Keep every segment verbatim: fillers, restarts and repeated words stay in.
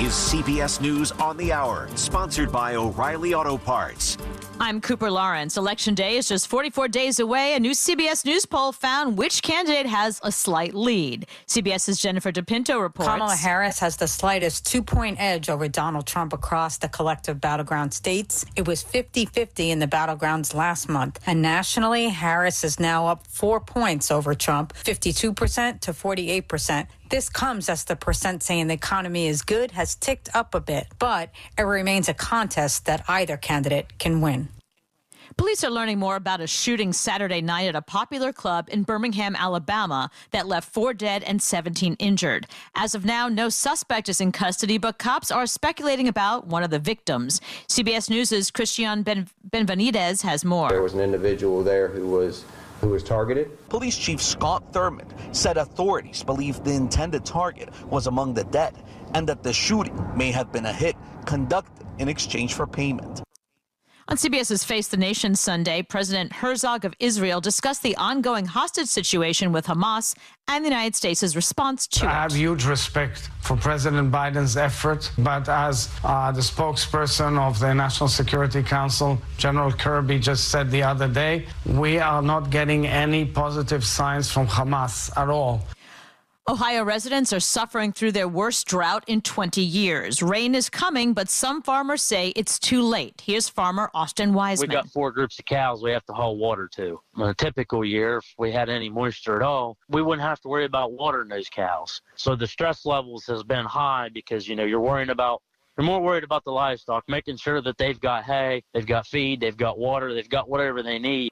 is C B S News on the Hour, sponsored by O'Reilly Auto Parts. I'm Cooper Lawrence. Election day is just forty-four days away. A new C B S News poll found which candidate has a slight lead. CBS's Jennifer DePinto reports. Kamala Harris has the slightest two-point edge over Donald Trump across the collective battleground states. It was fifty-fifty in the battlegrounds last month. And nationally, Harris is now up four points over Trump, fifty-two percent to forty-eight percent. This comes as the percent saying the economy is good has ticked up a bit, but it remains a contest that either candidate can win. Police are learning more about a shooting Saturday night at a popular club in Birmingham, Alabama, that left four dead and seventeen injured. As of now, no suspect is in custody, but cops are speculating about one of the victims. C B S News' Christian Ben- Benvenidez has more. There was an individual there who was who was targeted. Police Chief Scott Thurman said authorities believe the intended target was among the dead and that the shooting may have been a hit conducted in exchange for payment. On CBS's Face the Nation Sunday, President Herzog of Israel discussed the ongoing hostage situation with Hamas and the United States' response to it. I have huge respect for President Biden's effort, but as uh, the spokesperson of the National Security Council, General Kirby, just said the other day, we are not getting any positive signs from Hamas at all. Ohio residents are suffering through their worst drought in twenty years. Rain is coming, but some farmers say it's too late. Here's farmer Austin Wiseman. We got four groups of cows we have to haul water to. In a typical year, if we had any moisture at all, we wouldn't have to worry about watering those cows. So the stress levels has been high because, you know, you're worrying about You're more worried about the livestock, making sure that they've got hay, they've got feed, they've got water, they've got whatever they need.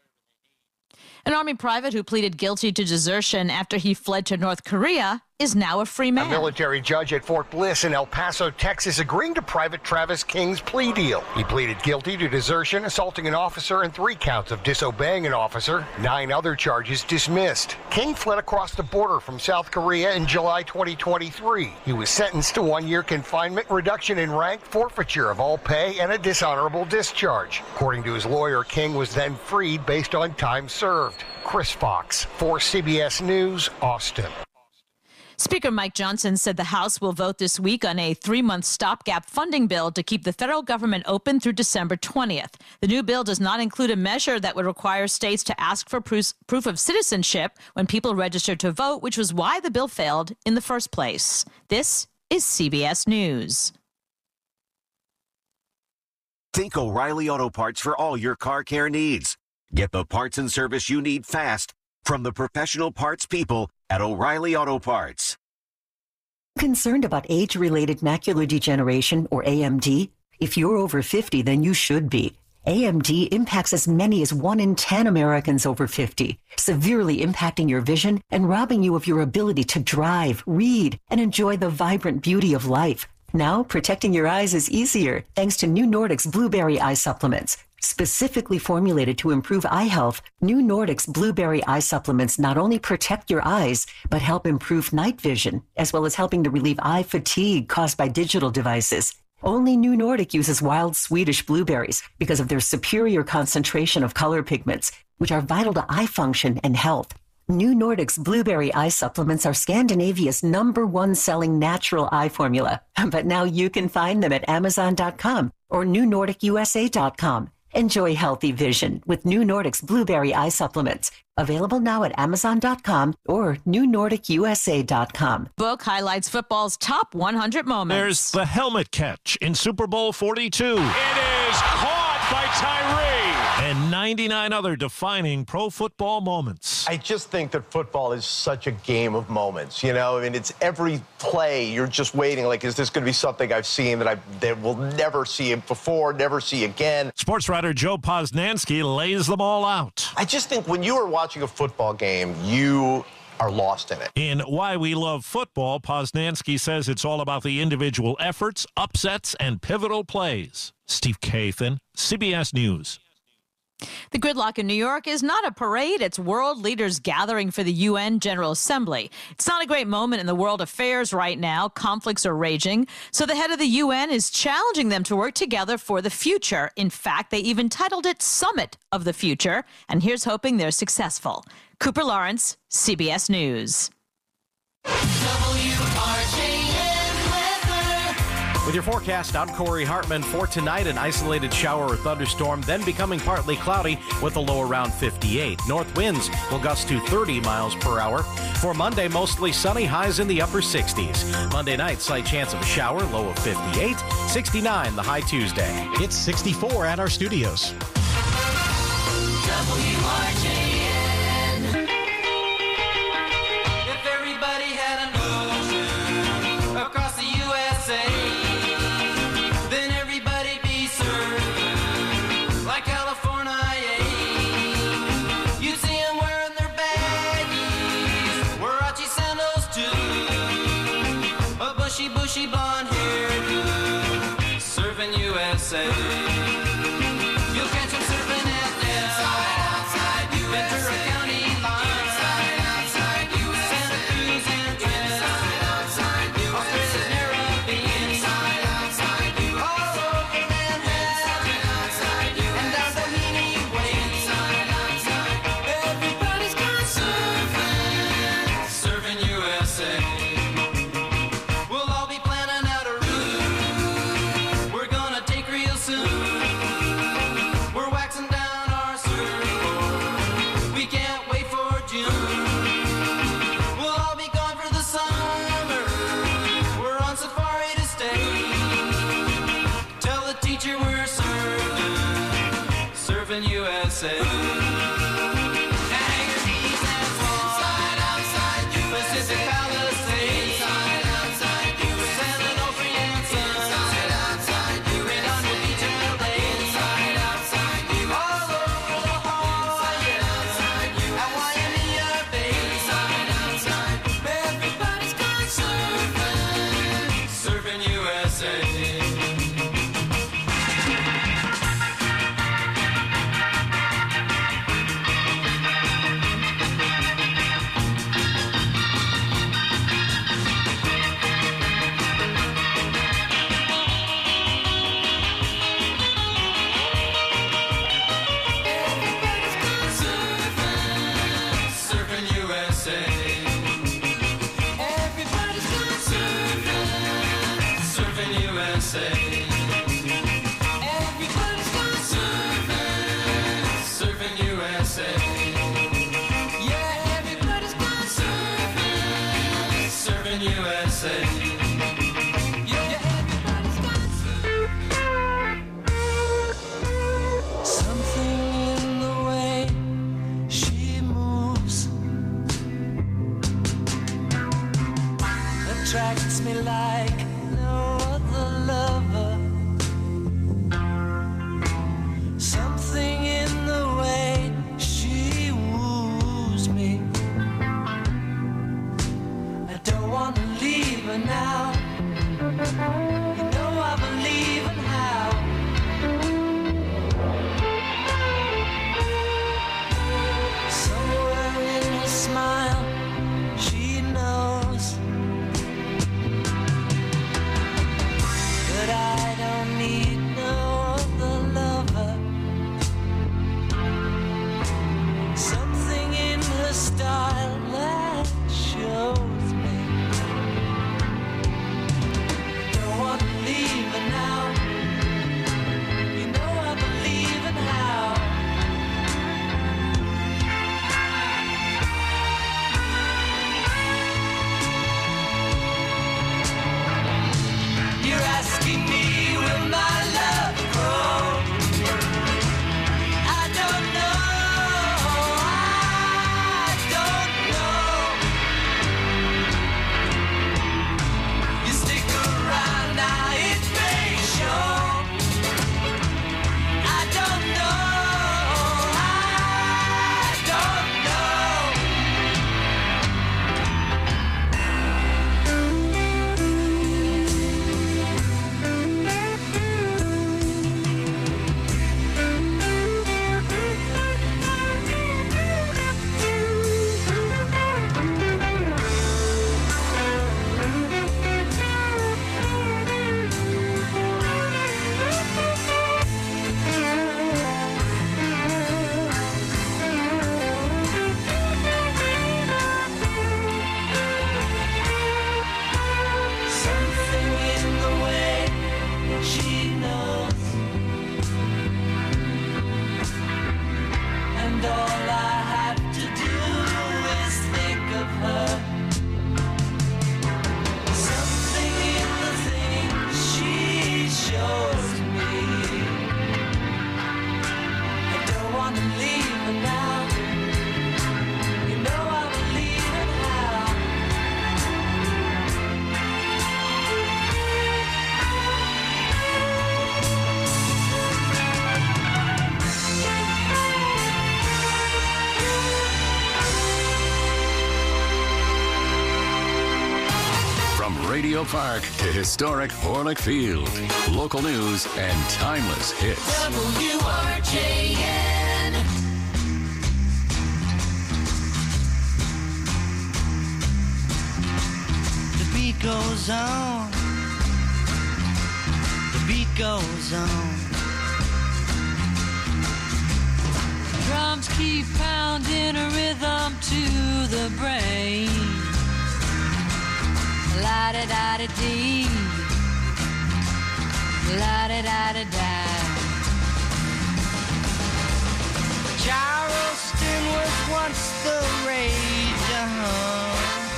An Army private who pleaded guilty to desertion after he fled to North Korea is now a free man. A military judge at Fort Bliss in El Paso, Texas, agreeing to Private Travis King's plea deal. He pleaded guilty to desertion, assaulting an officer, and three counts of disobeying an officer. Nine other charges dismissed. King fled across the border from South Korea in July twenty twenty-three. He was sentenced to one-year confinement, reduction in rank, forfeiture of all pay, and a dishonorable discharge. According to his lawyer, King was then freed based on time served. Chris Fox, for C B S News, Austin. Speaker Mike Johnson said the House will vote this week on a three-month stopgap funding bill to keep the federal government open through December twentieth. The new bill does not include a measure that would require states to ask for proof, proof of citizenship when people register to vote, which was why the bill failed in the first place. This is C B S News. Think O'Reilly Auto Parts for all your car care needs. Get the parts and service you need fast from the professional parts people at O'Reilly Auto Parts. Concerned about age-related macular degeneration, or A M D? If you're over fifty, then you should be. A M D impacts as many as one in ten Americans over fifty, severely impacting your vision and robbing you of your ability to drive, read, and enjoy the vibrant beauty of life. Now, protecting your eyes is easier thanks to New Nordic's Blueberry Eye Supplements. Specifically formulated to improve eye health, New Nordic's Blueberry Eye Supplements not only protect your eyes, but help improve night vision, as well as helping to relieve eye fatigue caused by digital devices. Only New Nordic uses wild Swedish blueberries because of their superior concentration of color pigments, which are vital to eye function and health. New Nordic's Blueberry Eye Supplements are Scandinavia's number one selling natural eye formula. But now you can find them at Amazon dot com or New Nordic U S A dot com. Enjoy healthy vision with New Nordic's Blueberry Eye Supplements. Available now at Amazon dot com or New Nordic U S A dot com. Book highlights football's top one hundred moments. There's the helmet catch in Super Bowl forty-two. It is caught by Tyree. And ninety-nine other defining pro football moments. I just think that football is such a game of moments. You know, I mean, it's every play you're just waiting. Like, is this going to be something I've seen that I that will never see it before, never see again? Sports writer Joe Posnanski lays them all out. I just think when you are watching a football game, you are lost in it. In Why We Love Football, Posnanski says it's all about the individual efforts, upsets, and pivotal plays. Steve Kathan, C B S News. The gridlock in New York is not a parade. It's world leaders gathering for the U N General Assembly. It's not a great moment in the world affairs right now. Conflicts are raging. So the head of the U N is challenging them to work together for the future. In fact, they even titled it Summit of the Future. And here's hoping they're successful. Cooper Lawrence, C B S News. W R J N weather. With your forecast, I'm Corey Hartman. For tonight, an isolated shower or thunderstorm, then becoming partly cloudy with a low around fifty-eight. North winds will gust to thirty miles per hour. For Monday, mostly sunny, highs in the upper sixties. Monday night, slight chance of a shower, low of fifty-eight. sixty-nine the high Tuesday. It's sixty-four at our studios. W R J N. If everybody had an ocean across the U S A, then everybody'd be served like California. You'd see them wearing their baggies, Warachi sandals too, a bushy, bushy blonde hairdo, serving U S A. You'll catch them serving at Inside, outside, Ventura County line. Inside, outside, Santa Cruz and Inside, outside, Australia's Caribbean. Inside, outside, all over Manhattan. Inside, and down Doheny Way. Inside, outside, everybody's gone surfing, serving U S A. We'll all be planning out a route we're gonna take real soon. We're waxing down our surfboard. We can't wait for June. We'll all be gone for the summer. We're on safari to stay. Tell the teacher we're surfing, surfing U S A. Hang your knees and fall. Inside, outside, Pacific Palisades. Inside, outside, San Onofre and Sun. Inside, outside, Redondo Beach and L A. Inside, outside, all over La Jolla. Inside, outside, at Waimea Bay. Inside, outside, everybody's gone surfing, surfing U S A. Everybody's gone surfing, surfing U S A. Everybody's gone surfing, surfing U S A. Everybody's gone surfing, surfing U S A. Yeah, everybody's gone surfing, surfing U S A. Yeah, everybody's gone surfing. Something in the way she moves attracts me like no other lover. Something in the way she woos me. I don't want to leave her now. You know I believe in how. Somewhere in her smile, she knows that I don't need no other lover. Something in her style that shows me Radio Park to historic Orlick Field. Local news and timeless hits. W R J N. The beat goes on. The beat goes on. Drums keep pounding a rhythm to the brain. La-da-da-da-dee. La-da-da-da-da. Charleston was once the rage, uh-huh.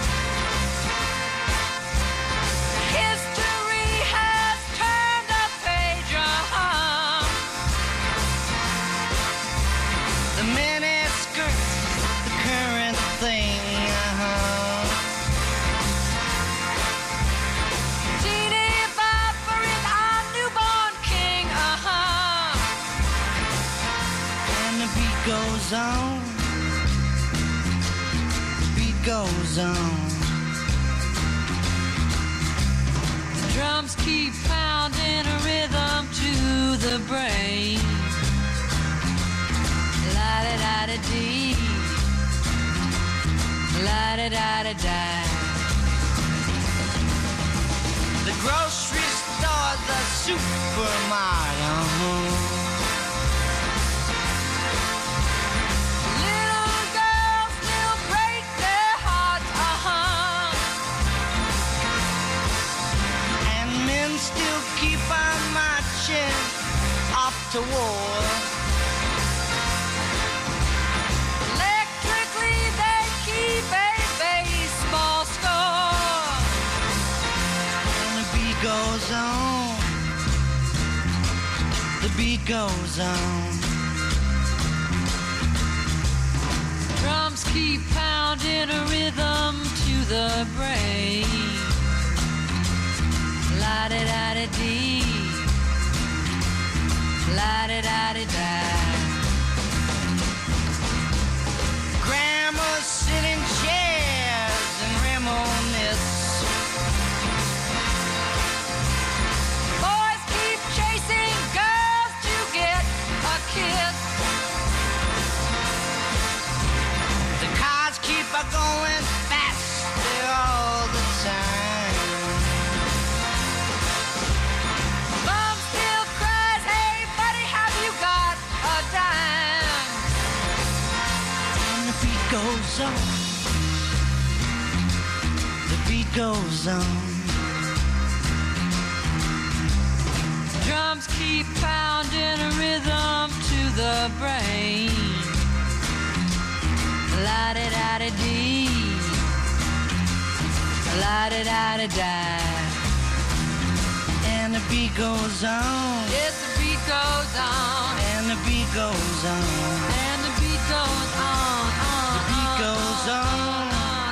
History has turned a page, uh-huh. The mini skirts, the current thing, uh-huh. Teeny Bopper is our newborn king, uh-huh. And the beat goes on. The beat goes on. Drums keep pounding a rhythm to the brain. La-da-da-da-dee. La-da-da-da-da. The grocery store, the supermarket, uh-huh. Little girls still break their hearts, uh-huh. And men still keep on marching off to war. Electrically they keep a baseball score. And the beat goes on. The beat goes on. Drums keep pounding a rhythm to the brain. La-da-da-da-dee. La-da-da-da-da. Grandmas sit in chairs and reminisce. Boys keep chasing girls to get a kiss. The cars keep a going faster all the time. Mom still cries, hey buddy, have you got a dime? And the beat goes on. The beat goes on. Drums keep pounding a rhythm to the brain. La-da-da-da-dee. La-da-da-da-da. And the beat goes on. Yes, the beat goes on. And the beat goes on. And the beat goes on. on The beat goes on.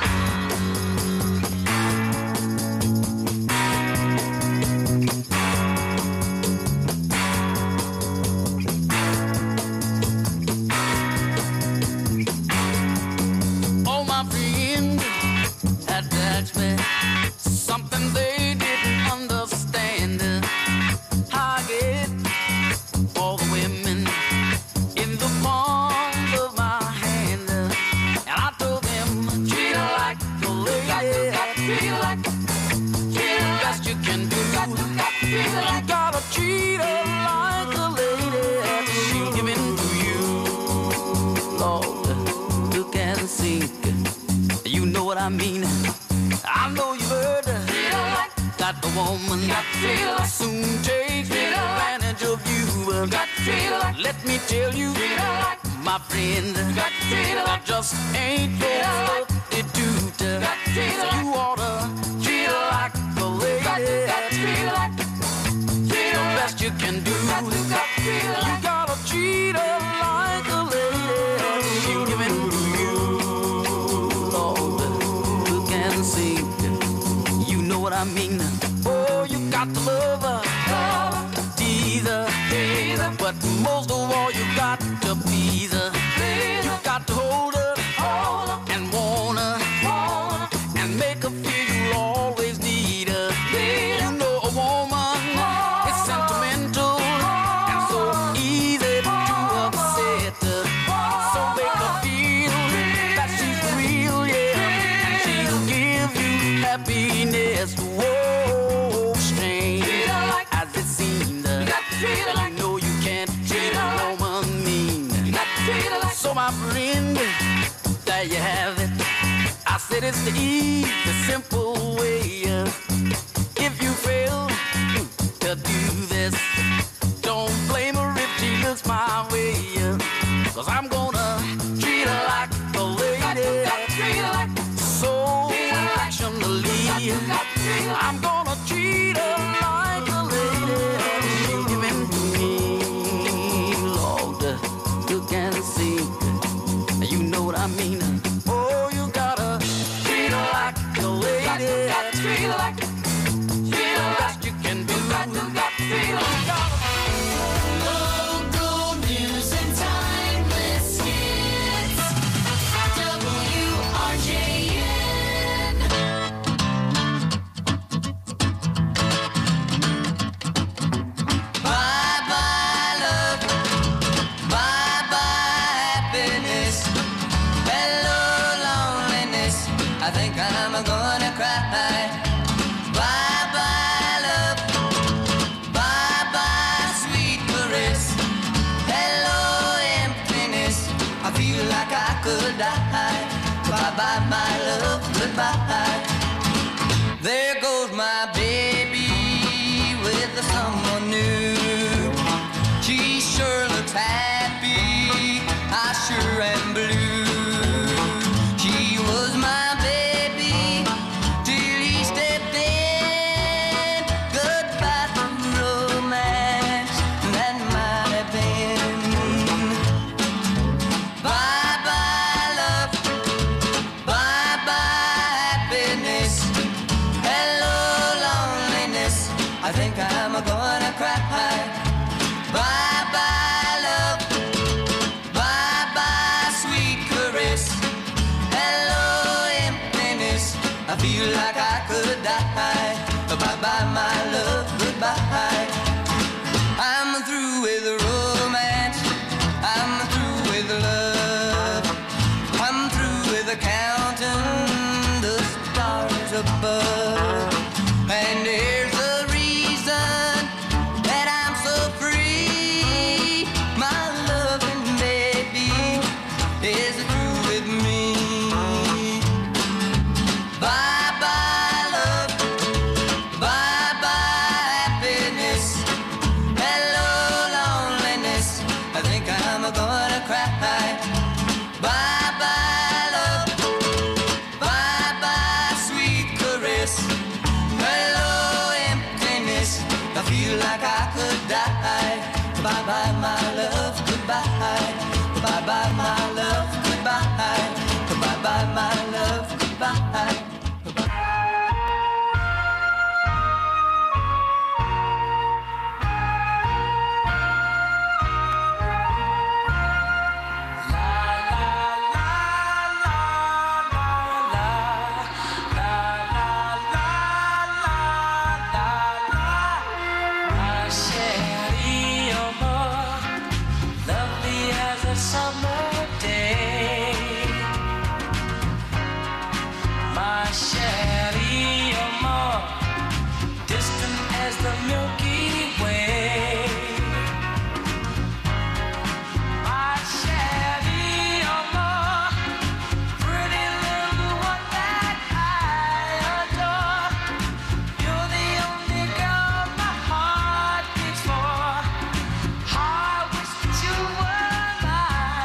Oh, my friend, that touched me. Something they didn't understand. I get all the women in the palm of my hand. And I told them, treat her like a lady. Got to treat her like, treat her best you can do. Got to, got to treat her like, you gotta treat her like a lady. She'll give in to you, Lord. Look and sink. You know what I mean. I know you've heard that the woman got soon take advantage of you. Let me tell you, my friend, that just ain't your substitute. So you oughta treat her like a lady. The best you can do. You gotta treat her like a lady. She'll give in to you, Lord. Look and see. You know what I mean. Oh, you got to love her, tease her, but most of all, you got to please her. You got to hold her and want her and make her feel you'll always need her. said it's the easy, the simple way. If you fail to do this, don't blame her if she looks my way. Cause I'm gonna treat her like a lady, so affectionately. I'm gonna treat her like a lady. She'll give in to me, Lord, you can see. You know what I mean. Oh, you gotta treat her like a lady. Treat her like, treat her best you can do. Treat her like. Local news and timeless hits. W R J N. Bye bye love, bye bye happiness, hello loneliness. I think I'm gonna cry. Bye bye love, bye bye sweet caress, hello emptiness. I feel like I could die. Bye bye my love, goodbye. There goes my baby with someone new. She sure looks happy, I sure am blue. She was my baby till he stepped in. Goodbye to romance, that might have been. Bye bye love, bye bye happiness, hello loneliness. I think I'm gonna cry. Bye bye love, bye bye sweet caress, hello emptiness. I feel like I could die. Bye bye my love, goodbye. I'm through with romance, I'm through with love, I'm through with counting the stars above. And here's the reason that I'm so free. My loving baby is through with me. Bye bye love, bye bye happiness, hello loneliness. I think I'm gonna cry. Bye bye love, bye bye sweet caress, hello emptiness. I feel like I could die. Bye bye my love, goodbye. Bye bye my love, goodbye. Bye bye my love, goodbye. My Sherry, you're more lovely as a summer day. My Sherry, you're more distant as the Milky Way. My Sherry, you're more pretty little one that I adore. You're the only girl my heart beats for. I wish that you were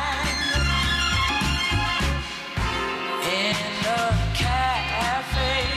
mine. In a cafe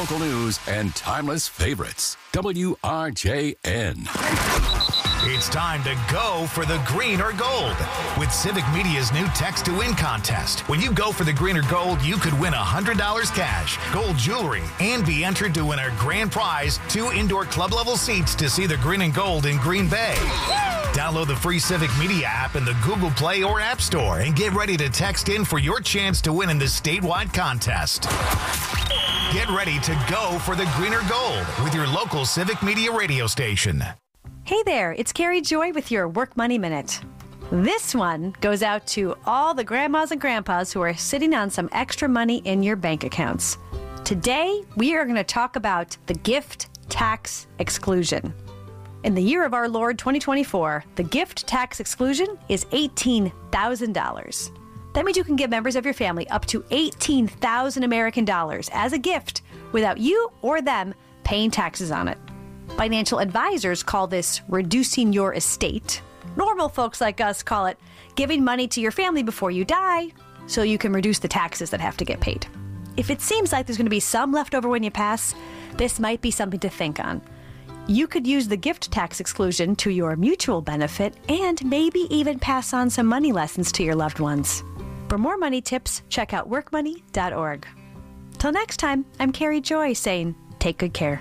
local news, and timeless favorites. W R J N. It's time to go for the green or gold with Civic Media's new Text to Win contest. When you go for the green or gold, you could win one hundred dollars cash, gold jewelry, and be entered to win our grand prize, two indoor club-level seats to see the green and gold in Green Bay. Download the free Civic Media app in the Google Play or App Store and get ready to text in for your chance to win in this statewide contest. Get ready to go for the green or gold with your local Civic Media radio station. Hey there, it's Carrie Joy with your Work Money Minute. This one goes out to all the grandmas and grandpas who are sitting on some extra money in your bank accounts. Today, we are going to talk about the gift tax exclusion. In the year of our Lord twenty twenty-four, the gift tax exclusion is eighteen thousand dollars. That means you can give members of your family up to eighteen thousand American dollars as a gift without you or them paying taxes on it. Financial advisors call this reducing your estate. Normal folks like us call it giving money to your family before you die so you can reduce the taxes that have to get paid. If it seems like there's going to be some left over when you pass, this might be something to think on. You could use the gift tax exclusion to your mutual benefit and maybe even pass on some money lessons to your loved ones. For more money tips, check out work money dot org. Till next time, I'm Carrie Joy saying, take good care.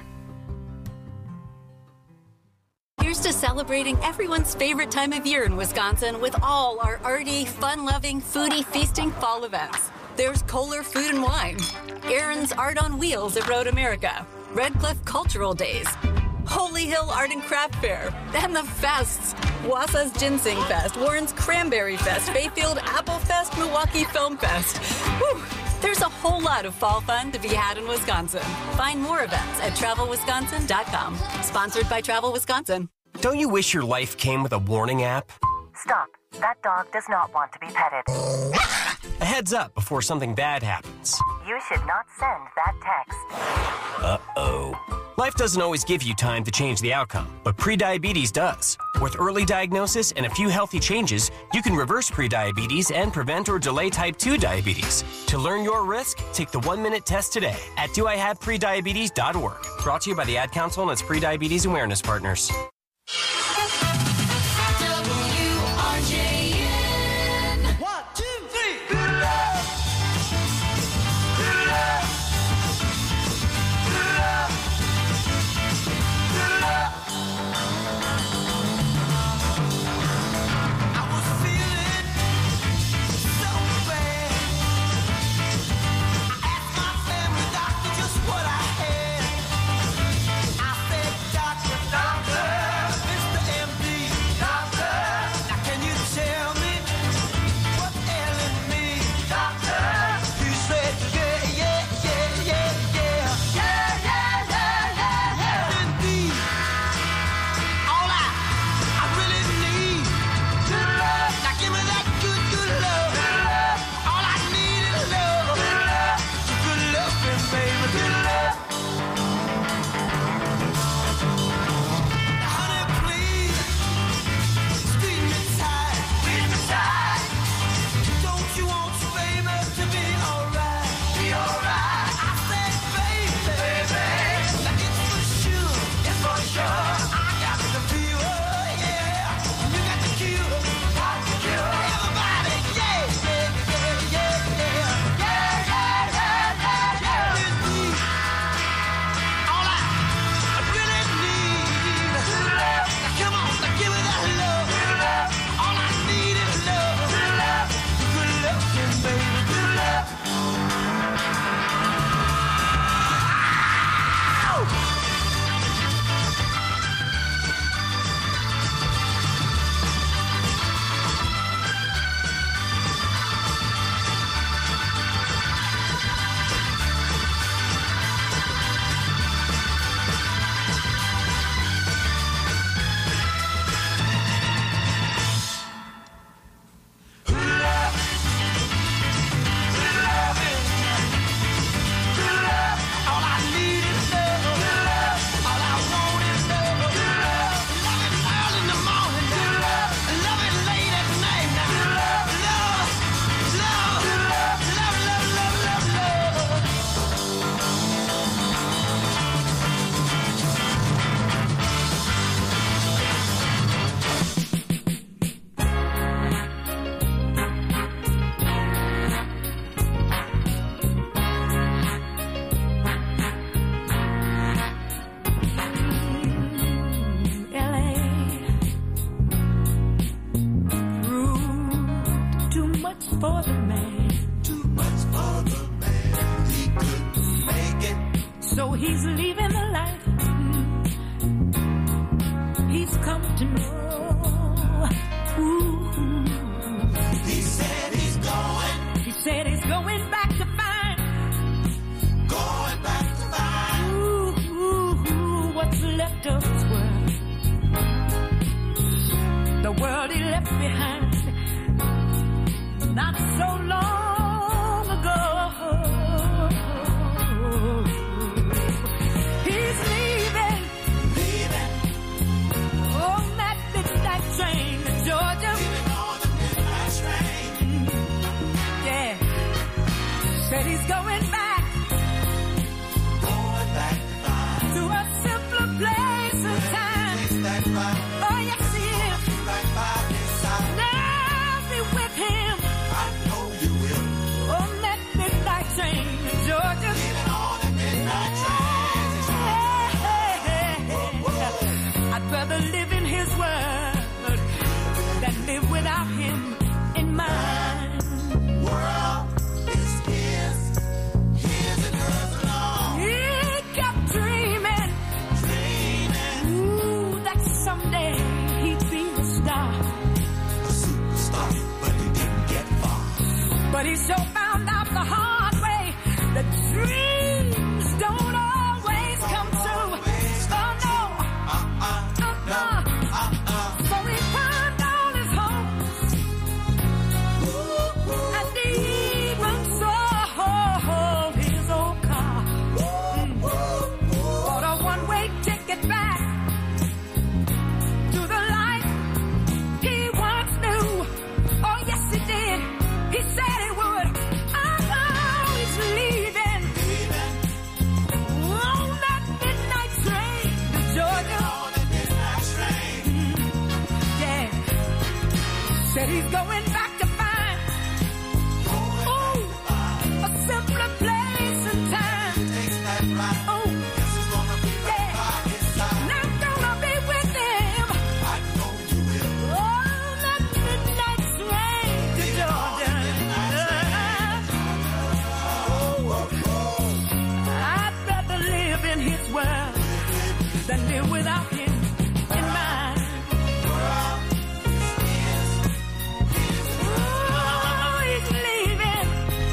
Here's to celebrating everyone's favorite time of year in Wisconsin with all our arty, fun-loving, foodie, feasting fall events. There's Kohler Food and Wine, Aaron's Art on Wheels at Road America, Red Cliff Cultural Days, Holy Hill Art and Craft Fair, and the fests. Wausau's Ginseng Fest, Warren's Cranberry Fest, Bayfield Apple Fest, Milwaukee Film Fest. Whew. There's a whole lot of fall fun to be had in Wisconsin. Find more events at travel wisconsin dot com. Sponsored by Travel Wisconsin. Don't you wish your life came with a warning app? Stop. That dog does not want to be petted. A heads up before something bad happens. You should not send that text. Uh-oh. Life doesn't always give you time to change the outcome, but prediabetes does. With early diagnosis and a few healthy changes, you can reverse prediabetes and prevent or delay type two diabetes. To learn your risk, take the one-minute test today at do I have prediabetes dot org. Brought to you by the Ad Council and its Prediabetes Awareness Partners. Doctor, he's leaving the light. He's come to know. Ooh. He said he's going. He said he's going back to find. Going back to find. Ooh, ooh, ooh, what's left of this world. The world he left behind. Not so long ago. He's leaving. Leaving. On that midnight train to Georgia. Leaving on the midnight train. Yeah. Said he's going back. Going back to find. To a simpler place and time. Takes that right. Oh, yes, he is. Right by his side. Now be with him. I know you will. On that midnight train to Georgia. Leaving on the midnight train to Georgia. I'd rather live in his world than live without him in mine. World is his, his and hers alone. He kept dreaming, Dreaming, ooh, that someday he'd be a star. a superstar, but he didn't get far. But he sure found out the hard way that dreams don't always come true. Oh no, Uh-uh, uh-uh. uh-uh. So he pawned all his hopes, and he even sold his old car. Mm. Bought a one-way ticket back to the life he once knew. Oh yes, he did. He said he would. Oh, he's leaving. On that midnight train to Georgia. On the midnight train. Yeah. Said he's going back to find. Ooh, a simpler place and time. Takes that right. Oh, Guess he's gonna be right yeah. by his side. And I'm gonna be with him. I know you will. On that midnight train to Georgia. I'd rather live in his world than live without him in mine. Oh, he's leaving.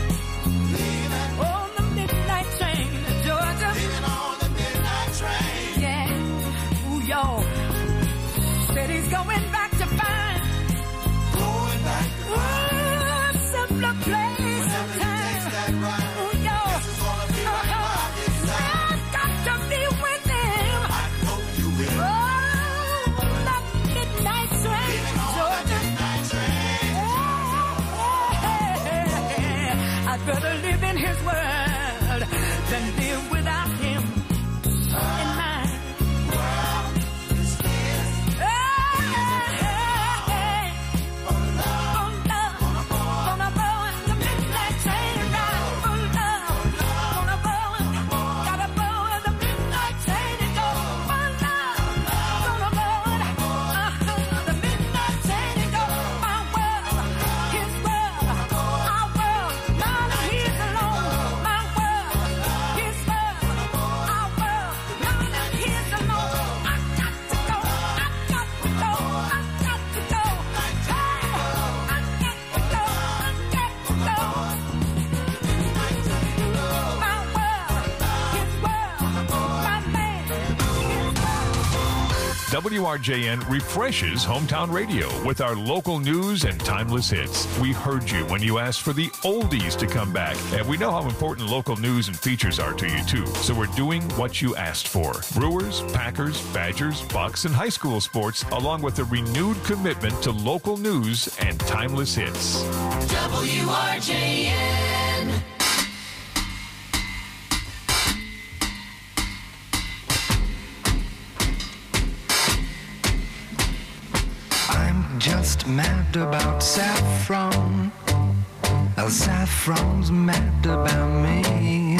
On the midnight train to Georgia. Leaving on the midnight train. Yeah. Ooh, yo. Said he's going back to find. Going back to Ooh, a simpler place and takes time. that right. Ooh, yo. Guess he's gonna be right by his side. I've got to be with him. I know you will. Oh, that midnight train to Georgia. Midnight train. I'd rather live in his world than live without him in mine. W R J N refreshes hometown radio with our local news and timeless hits. We heard you when you asked for the oldies to come back, and we know how important local news and features are to you too. So we're doing what you asked for. Brewers, Packers, Badgers, Bucks, and high school sports, along with a renewed commitment to local news and timeless hits. W R J N. I'm just mad about saffron. El Saffron's mad about me.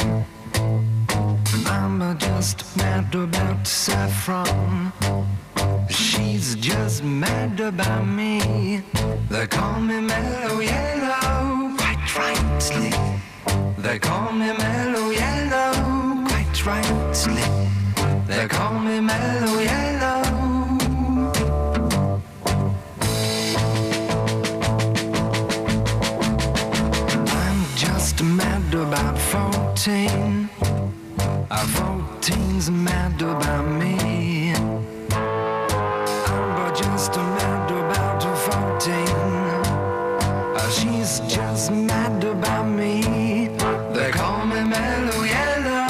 I'm just mad about saffron. She's just mad about me. They call me Mellow Yellow, quite rightly. They call me Mellow Yellow, quite right. rightly. They call me Mellow Yellow. I'm just mad about fourteen. Uh, fourteen's mad about me. I'm just mad about fourteen. Uh, she's just mad about me. They call me Mellow Yellow.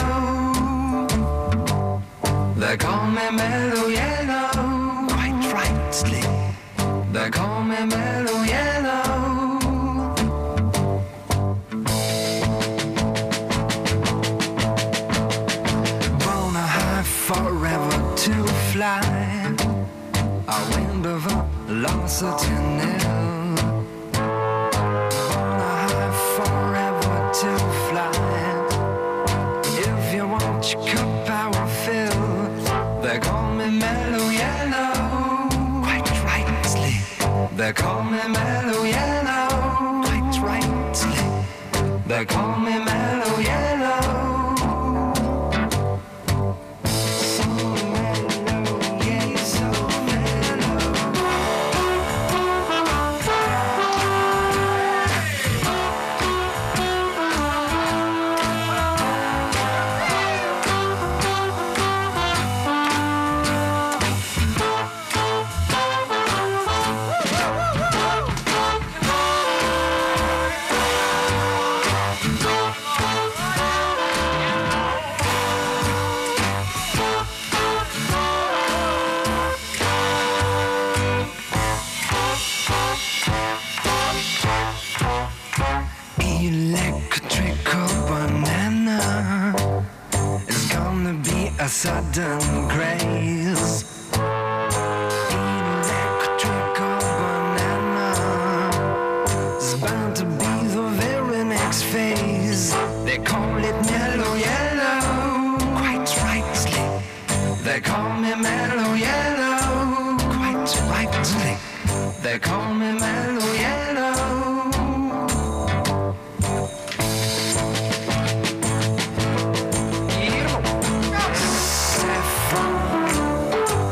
They call me Mellow Yellow. Quite rightly. They call me Mellow Yellow. Born high forever to fly. A wind of velocity nil. Born high forever to fly. If you want your cup, I will fill. They call me Mellow Yellow. Quite rightly. They call me Mellow Yellow. Quite rightly. They call me Mellow Yellow. So mellow, yeah, so electrical banana is gonna be a sudden grace. Electrical banana is bound to be the very next phase. They call it Mellow Yellow. Quite rightly. They call me Mellow Yellow. Quite rightly. They call me Mellow Yellow. Saffron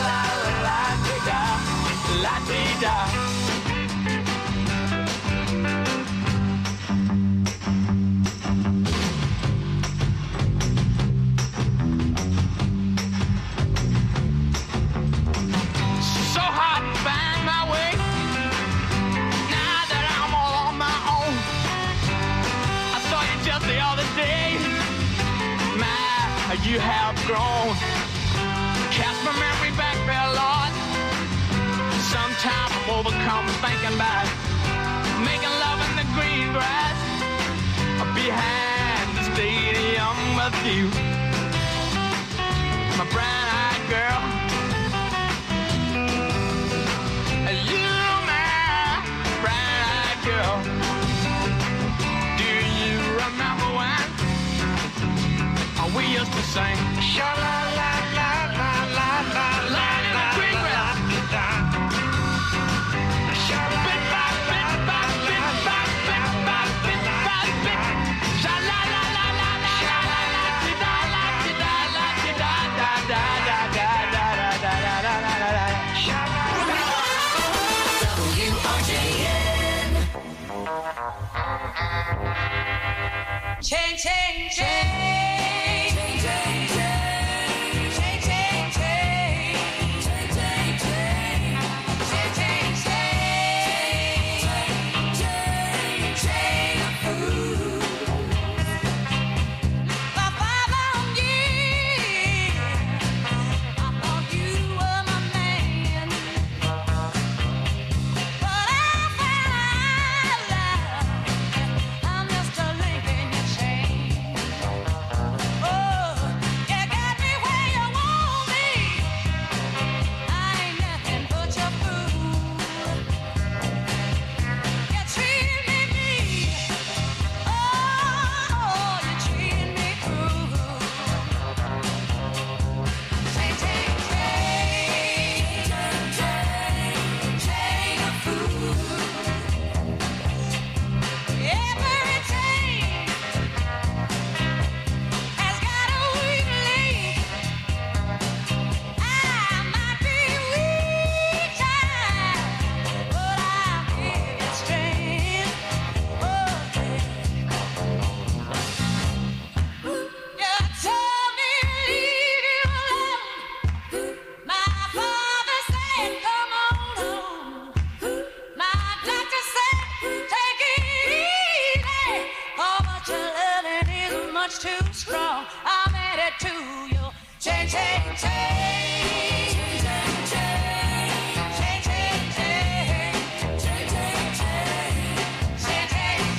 la-di-da, la-di-da. You have grown. Cast my memory back there, Lord. Sometimes I'm overcome thinking about making love in the green grass behind the stadium with you, my brown-eyed girl. You, my brown-eyed girl. Do you remember when we used to sing sha la la la la la la la la la la la la Change, change, change. Change, change, change. Change, change, change. Change, change, change. Change, change, change. Change of food. For five long years, I thought you were my man. But I found out I'm just a link in your chain. Oh, you got me where you want me. I ain't nothing but your fool. You treat me mean. Oh, you treat me cruel. Change, change, change. Change, chain of food. Every chain has got a weak link. I might be weak, child, but I'll give you strength. Oh, you told me to leave you alone. My father said, come on home. My doctor said, take it easy. Oh, but your loving is much too strong. I'm headed to you. Change, change, change. Change, change, change. Change, change, change. Change, change, change. Change, change,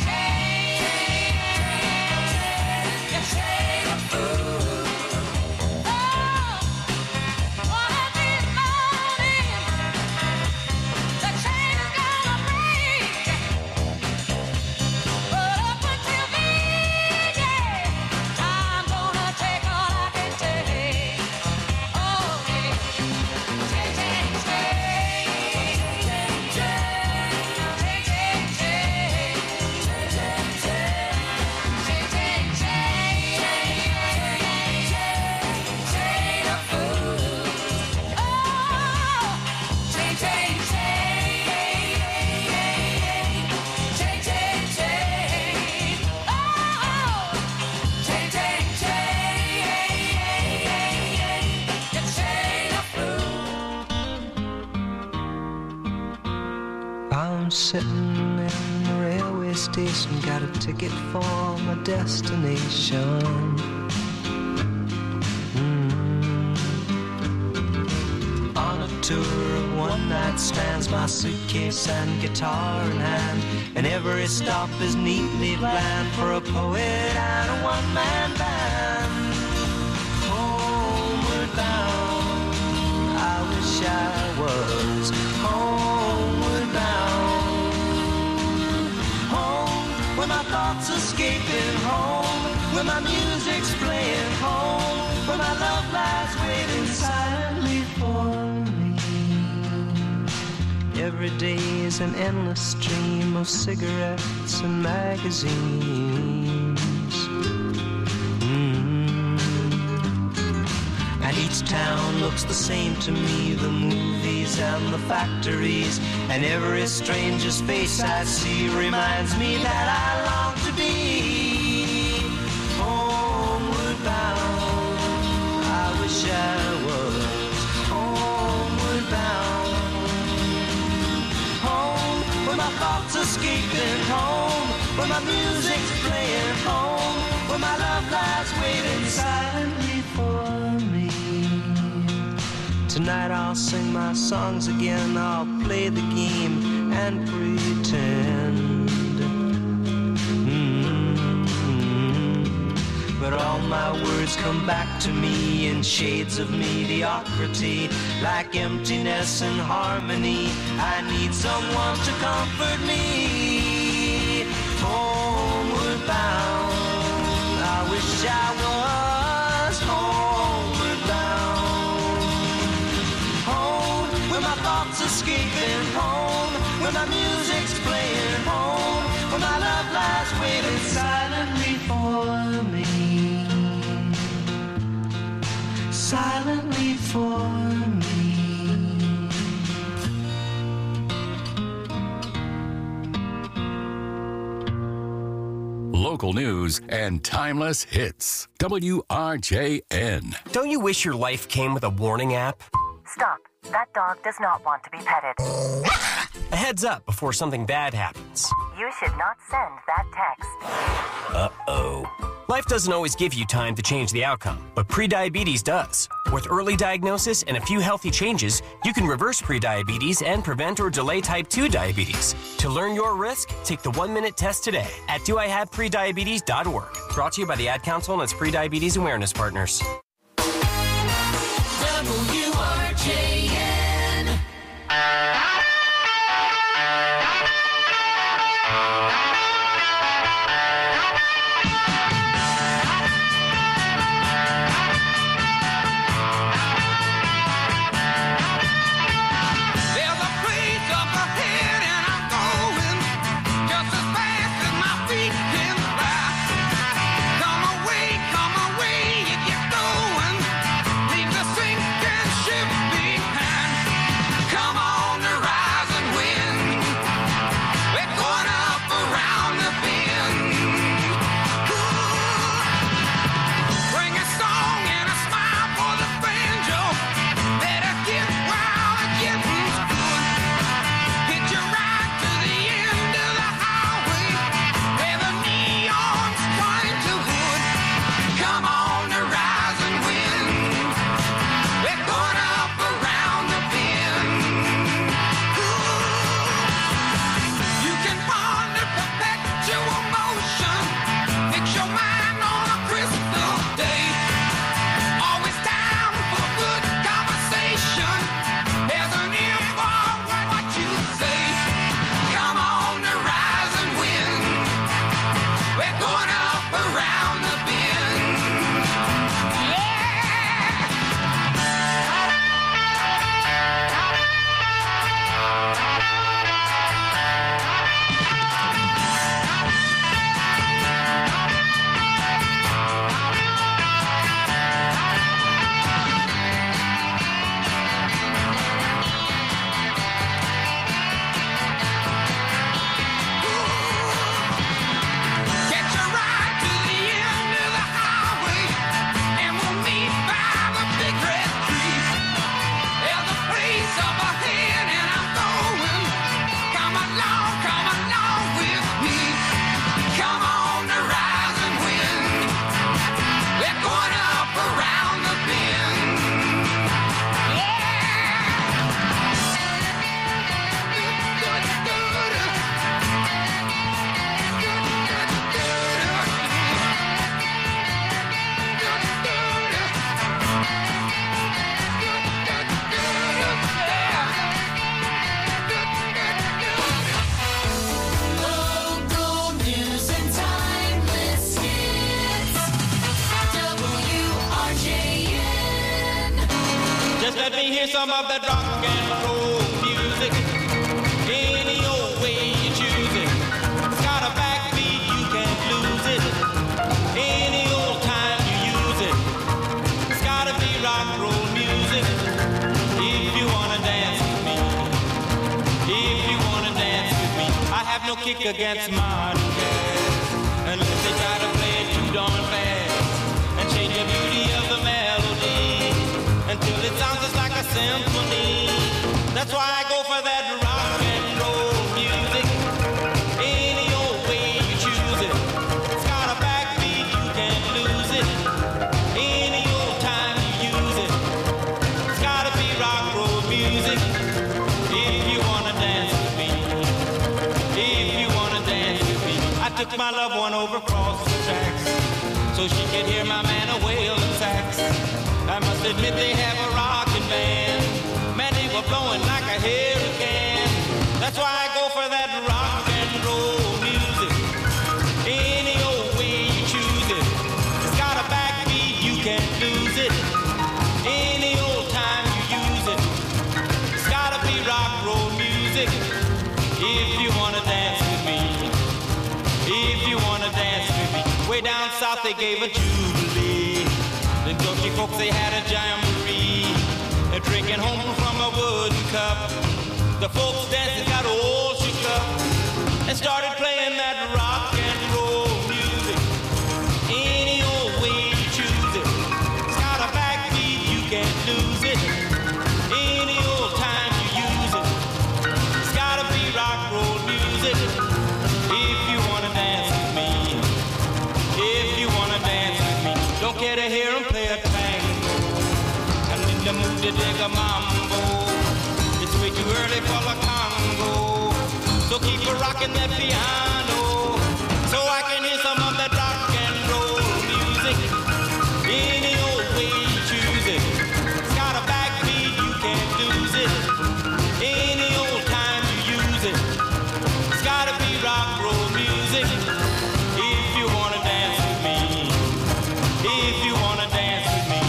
change. Your chain of food. Oh, one of these mornings, the chain is gonna break. But up until then, yeah, I'm gonna take all I can take. Oh, yeah. Change, change, change. Change, change, change. Change, change, change. Change, change, change. Change, change, change. Chain of food. Oh, change, change, change. Change, change, change. Oh, change, change, change. Your chain of I'm sitting in the railway station, got a ticket for my destination. Mm. On a tour of one night stands, my suitcase and guitar in hand, and every stop is neatly planned for a poet and a one-man band. Homeward bound, I wish I was homeward bound. Home, where my thoughts escaping, home, where my music's playing, home, where my love lies waiting silently for me. Every day is an endless stream of cigarettes and magazines. Mm. And each town looks the same to me, the movies and the factories, and every stranger's face I see reminds me that I long to be homeward bound. I wish I was homeward bound. Home, where my thoughts escaping, home, where my music's playing, home, where my love lies waiting silently for me. Tonight I'll sing my songs again, I'll play the game and pretend. Mm-hmm. But all my words come back to me in shades of mediocrity, like emptiness and harmony. I need someone to comfort me. Homeward bound, I wish I was homeward bound. Home, where my thoughts escaping, home, where my music's playing, home, where my love lies waiting silently for me. Silently for me. local news and timeless hits. W R J N. Don't you wish your life came with a warning app? Stop. That dog does not want to be petted. A heads up before something bad happens. You should not send that text. Uh-oh. Life doesn't always give you time to change the outcome, but prediabetes does. With early diagnosis and a few healthy changes, you can reverse prediabetes and prevent or delay type two diabetes. To learn your risk, take the one-minute test today at do I have prediabetes dot org. Brought to you by the Ad Council and its prediabetes awareness partners. W R J N. There's a place up ahead and I'm going just as fast as my feet can fly. Come away, come away if you're going. Leave the sinking ship behind. Come on the rising wind. We're going up around the bend. Ooh. Bring a song and a smile for the banjo. Better get wild and get good. Hit your ride to the end of the highway where the neon's trying to hood. Come on the rising wind. We're going up around the bend. Ooh. You can bond a perpetual motion. Fix your mind on a crystal day. Always time for good conversation. There's an ear for what you say. Come on the rising wind. We're going up around the bend. Catch a ride to the end of the highway, and we'll meet by the big red tree. There's a place up ahead, and I'm going. Come along, come along with me. Come on the rising wind. We're going up around the bend. Local news and timeless hits. W R J N. Just let me hear some of that rock and roll music. Any old way you choose it. It's got a backbeat, you can't lose it. Any old time you use it. It's gotta be rock and roll music. If you wanna dance with me. If you wanna dance with me. I have no kick against modern jazz. Unless they try to play it too darn fast. And change the beauty of the melody. Until it sounds just like a symphony. That's why I go for that rock and roll music. Any old way you choose it. It's got a backbeat, you can't lose it. Any old time you use it. It's gotta be rock and roll music. If you wanna dance with me. If you wanna dance with me. I took my loved one over across the tracks so she could hear my man a wailing sax. I must admit they have a rockin' band. Man, they were blowing like a hurricane. That's why I go for that rock and roll music. Any old way you choose it. It's got a backbeat, you can't lose it. Any old time you use it. It's gotta be rock and roll music. If you wanna dance with me. If you wanna dance with me. Way down south they gave a jubilee. The Kentucky folks, they had a jamboree. They're drinking home from a wooden cup. The folks dancing got all shook up and started playing that rock and roll music. music. If you wanna dance with me, if you wanna dance with me, don't care to hear 'em play a tango. I'm in the mood to dig a mambo. It's way too early for the Congo. So keep a rocking that piano, so I can hear some of that rock and roll music. Any old way you choose it. It's got a backbeat, you can't lose it. Any old time you use it. It's gotta be rock roll music. If you wanna dance with me, if you wanna dance with me.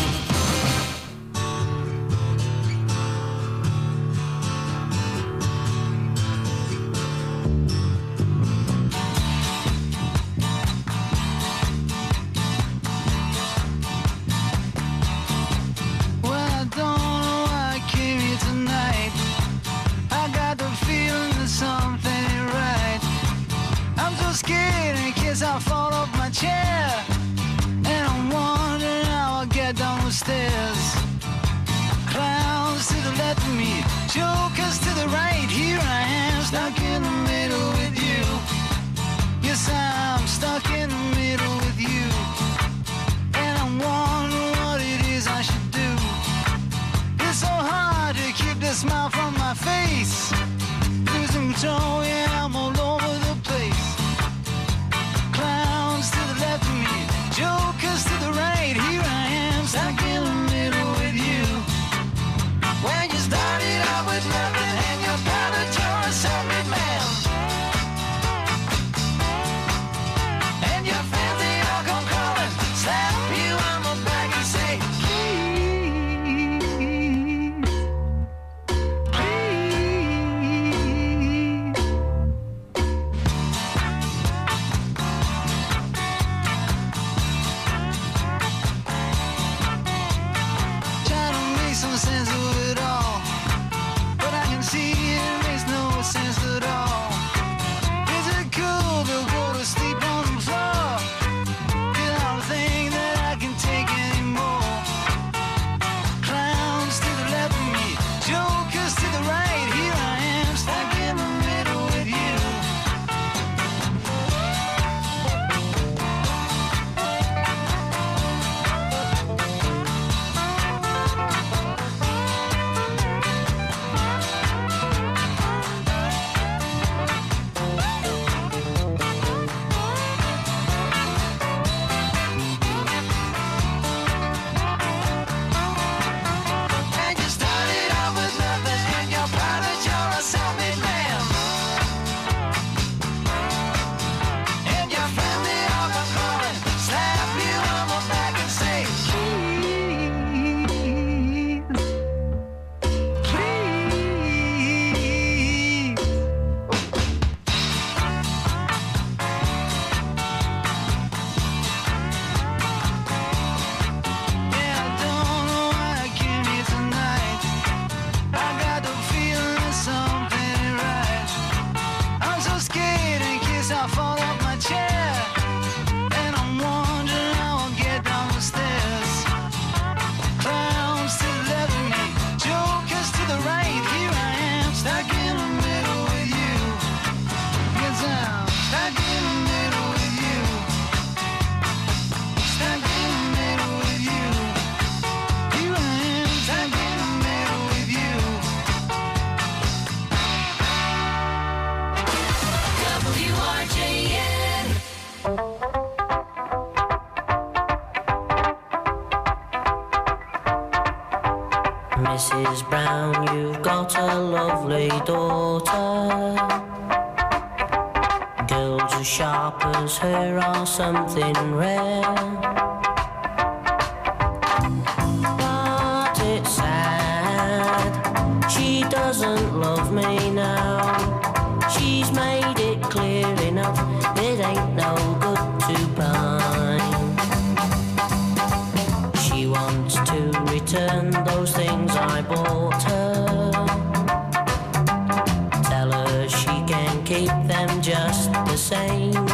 Well, I don't know why I came here tonight. I got the feeling that something ain't right. I'm so scared in case I fall off my chair. And I'm wondering how I'll get down the stairs. Clowns to the left of me, jokers to the right. Here I am, stuck in the middle with you. Yes, I'm stuck in the middle with you. And I'm wondering what it is I should do. It's so hard to keep the smile from my face. Losing control, yeah, I'm all over the place. Clowns to the left of me, jokers to the right. Here I am, stuck in the middle with you. When you started out with nothing and you're proud that you're a self-made man. And your friends, they all come calling, slap you on the back and say, please, please. Try to make some sense of it all, but I can see it makes no sense at all. Is it cool to go to sleep on the floor? 'Cause I don't think that I can take anymore. Clowns to the left of me, jokers to the right. Here I am, stuck in the middle with you. And you started out with nothing and you're proud that you're a self-made man. And your friend, they all come calling, slap you on the back and say, please, please. Yeah, I don't know why I came here tonight. I got the feeling that something ain't right. I'm so scared in case I fall off my chair. And I'm wondering how I'll get down the stairs. Clowns to the left of me, jokers to the right. Here I am, stuck in the middle with you. Yes, I'm stuck in the middle with you. Stuck in the middle with you. Here I am, stuck in the middle with you. W R J N. Missus Brown, you've got a lovely daughter. Girls as sharp as her are something rare. But it's sad, she doesn't love me now. She's made it clear enough, it ain't no good to pine. She wants to return those things I bought her. Tell her she can keep them just the same.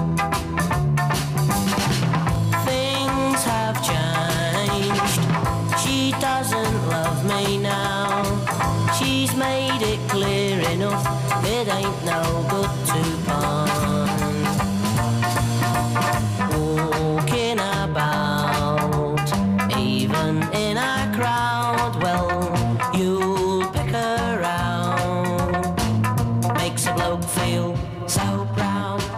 Things have changed, she doesn't love me now. She's made it clear enough, it ain't no good to so brown.